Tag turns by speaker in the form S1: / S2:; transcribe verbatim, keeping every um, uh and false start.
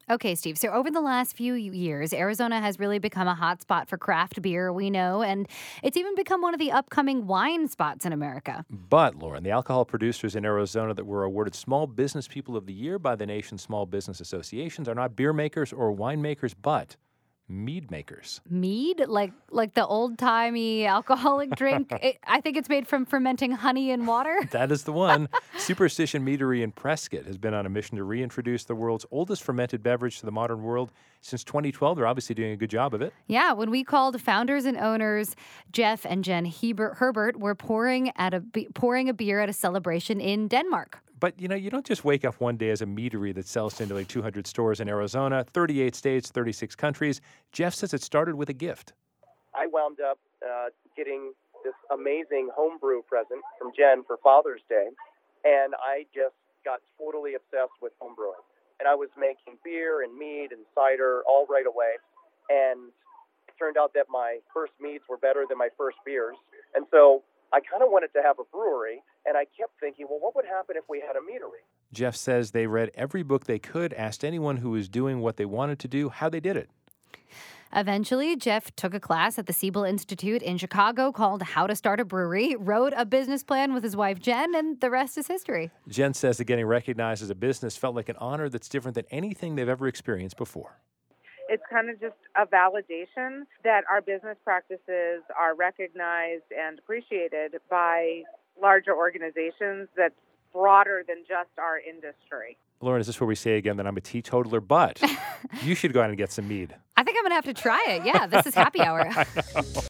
S1: Okay, Steve. So over the last few years, Arizona has really become a hotspot for craft beer, we know, and it's even become one of the upcoming wine spots in America.
S2: But, Lauren, the alcohol producers in Arizona that were awarded Small Business People of the Year by the nation's small business associations are not beer makers or winemakers, but mead makers.
S1: Mead? Like like the old-timey alcoholic drink? It, I think it's made from fermenting honey and water.
S2: That is the one. Superstition Meadery in Prescott has been on a mission to reintroduce the world's oldest fermented beverage to the modern world since twenty twelve. They're obviously doing a good job of it.
S1: Yeah, when we called founders and owners, Jeff and Jen Heber- Herbert were pouring at a be- pouring a beer at a celebration in Denmark.
S2: But, you know, you don't just wake up one day as a meadery that sells to like two hundred stores in Arizona, thirty-eight states, thirty-six countries. Jeff says it started with a gift.
S3: I wound up uh, getting this amazing homebrew present from Jen for Father's Day, and I just got totally obsessed with homebrewing. And I was making beer and mead and cider all right away, and it turned out that my first meads were better than my first beers. And so I kind of wanted to have a brewery, and I kept thinking, well, what would happen if we had a meadery?
S2: Jeff says they read every book they could, asked anyone who was doing what they wanted to do how they did it.
S1: Eventually, Jeff took a class at the Siebel Institute in Chicago called How to Start a Brewery, wrote a business plan with his wife, Jen, and the rest is history.
S2: Jen says that getting recognized as a business felt like an honor that's different than anything they've ever experienced before.
S4: It's kind of just a validation that our business practices are recognized and appreciated by larger organizations that's broader than just our industry.
S2: Lauren, is this where we say again that I'm a teetotaler, but you should go out and get some mead?
S1: I think I'm going to have to try it. Yeah, this is happy hour.